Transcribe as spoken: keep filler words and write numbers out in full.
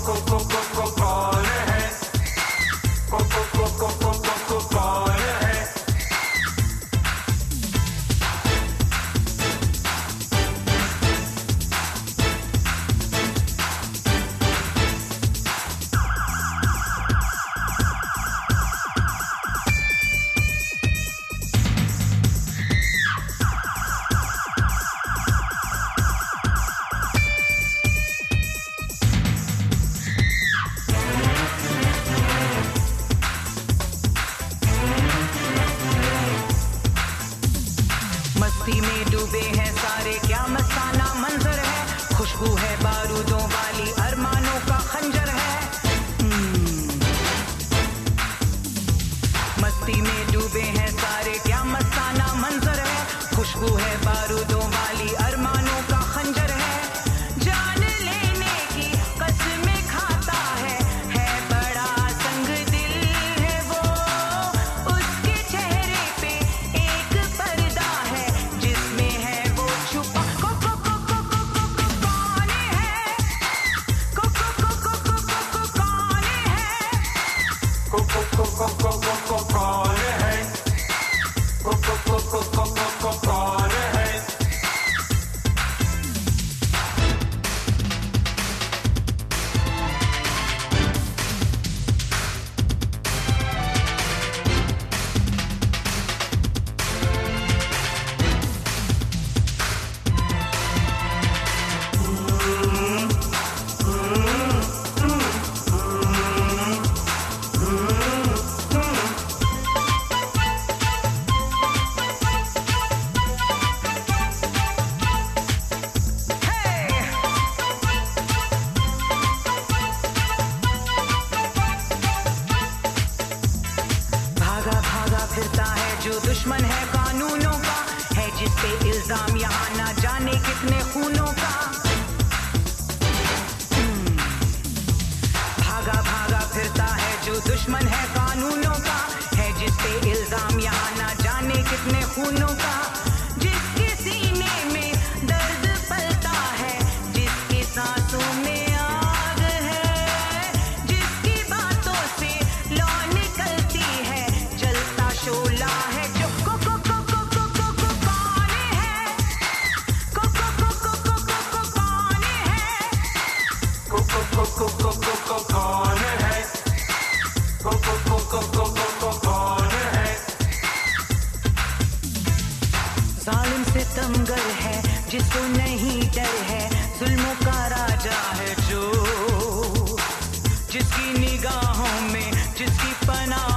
मस्ती में डूबे हैं सारे, क्या मस्ताना मंजर है, खुशबू है बारूदों वाली, अरमानों का खंजर है। मस्ती में डूबे हैं सारे, क्या मस्ताना मंजर है, खुशबू है बारूदों वाली, अरमानों का खंजर है। जान लेने की कसमें खाता है, है बड़ा संग दिल है वो, उसके चेहरे पे एक पर्दा है, जिसमें है वो छुपा। को को को को को को को कौन है? को को को को को को को कौन है? को को को को को को को कौन है? को को को को को को को कौन है? फिरता है जो दुश्मन है कानूनों का, है जिस पे इल्जाम यहाँ ना जाने कितने खूनों का। भागा भागा फिरता है जो दुश्मन है कानूनों का, है जिस पे इल्जाम यहाँ ना जाने कितने खूनों का। जिसके सीने में दर्द पलता है, जिसकी सांसों में आग है, जिसकी बातों से लौ निकलती है, जलता शोला है जो। को को को को को को को कौन है? को को को को को को को कौन है? को को को को को को को कौन है? को को को को को को को कौन है? जालिम सितमगर है जिसको नहीं डर है, जुल्मों का राजा है जो, जिसकी निगाहों में जिसकी पनाह